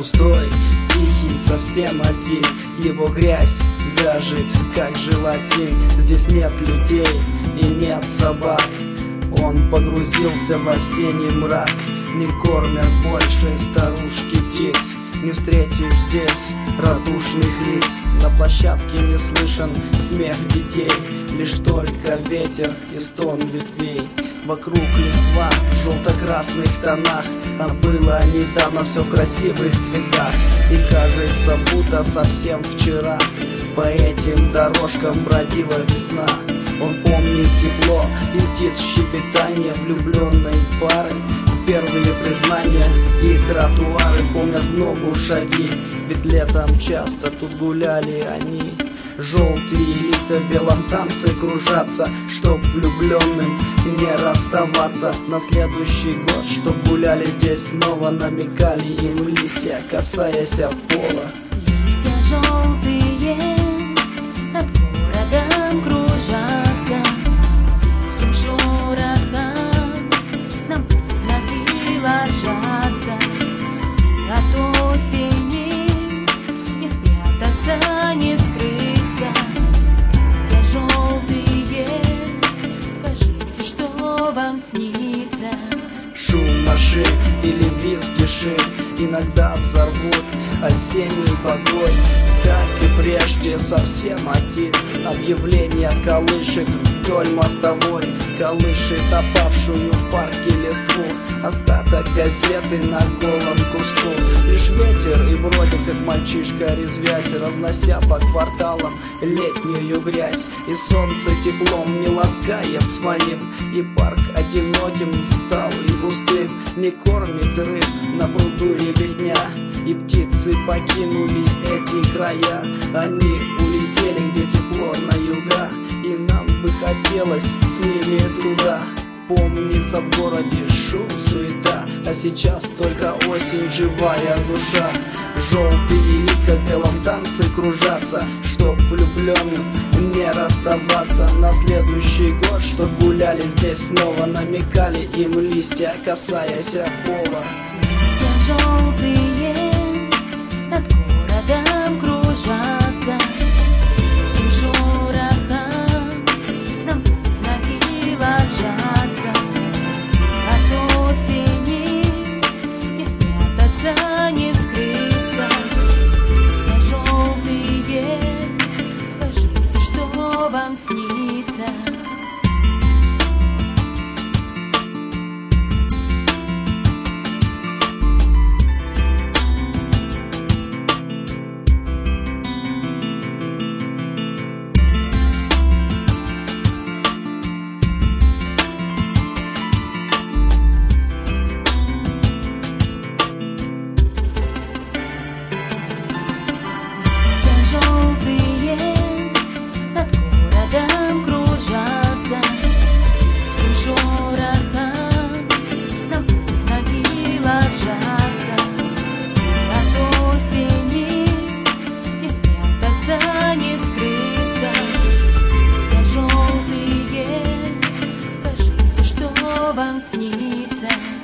пустой, тихий, совсем один. Его грязь вяжет, как желатин. Здесь нет людей и нет собак. Он погрузился в осенний мрак. Не кормят больше старушки птиц. Не встретишь здесь радушных лиц. На площадке не слышен смех детей. Лишь только ветер и стон ветвей. Вокруг листва в желто-красных тонах, а было недавно все в красивых цветах. И кажется, будто совсем вчера по этим дорожкам бродила весна. Он помнит тепло и птиц щебетание влюбленной пары, первые признания и тротуары. Помнят в ногу шаги, ведь летом часто тут гуляли они. Желтые листья в белом танце кружатся, чтоб влюбленным не расставаться. На следующий год, чтоб гуляли здесь снова, намекали им листья, касаясь пола. Листья желтые над городом кружатся, с тихим шорохом нам под ноги ложатся. И от осени не спрятаться, не скрыться. Листья желтые, скажите, что вам снится? Шум машин или визги шин иногда взорвут осенний покой. Как и прежде, совсем один. Объявление колышет вдоль мостовой, колышет опавшую в парке листву. Остаток газеты на голом кусту. Лишь ветер и бродит, как мальчишка резвясь, разнося по кварталам летнюю грязь. И солнце теплом не ласкает своим, и парк одиноким стал и пустым. Не кормит рыб на пруду ребятня, и птицы покинули эти края. Они улетели, где тепло, на юга, и нам бы хотелось с ними туда. Помнится в городе шум, суета, а сейчас только осень, живая душа. Желтые листья в белом танце кружатся, чтоб влюбленным не расставаться. На следующий год, чтоб гуляли здесь снова, намекали им листья, касаясь пола. Листья желтые над городом кружатся, с тихим шорохом нам под ноги ложатся. От осени не спрятаться, не скрыться. Листья желтые, скажите, что вам снится? Желтые над городом кружатся, с тихим шорохом нам под ноги ложатся. От осени не спрятаться, не скрыться. Листья желтые, скажите, что вам снится?